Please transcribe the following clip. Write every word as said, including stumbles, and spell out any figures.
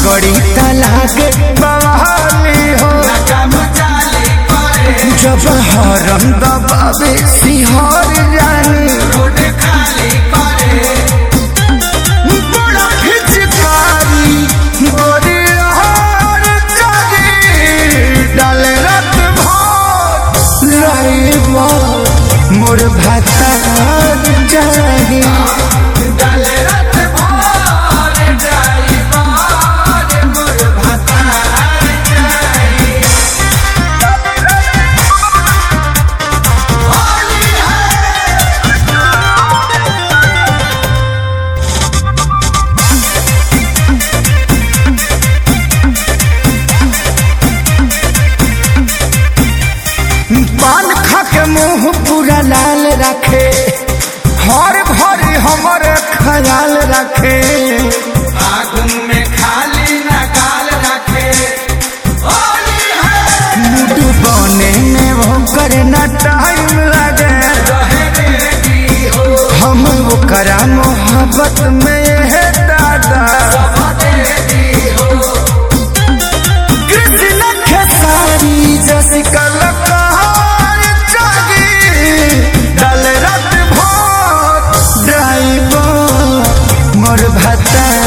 रगड़ी तलाक बवाली हो जब हरम दबावे सिहर जानी बड़ा खिचकारी गोरी हर जागी डाले रात भर लाइबा मोर भाता जागी पान खा के मुंह पूरा लाल रखे हर भरी हमारे ख्याल रखे आगुन में खाली न गाल रखे मुड बने में वो करे न टाइम लगे हम वो करा मोहब्बत में है दादा कृष्ण खेसारी जैसी कलाकार जागी डाल रात भर ड्राइवर मोर भाता